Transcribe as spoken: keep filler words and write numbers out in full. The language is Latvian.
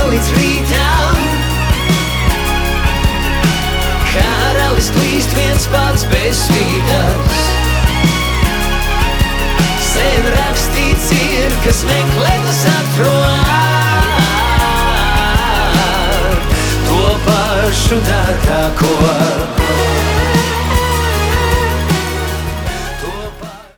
līdz rītam. Karalis klīst viens pats bez svītas. Sen rakstīts ir, kas meklētas atrod to pašu dārgāko.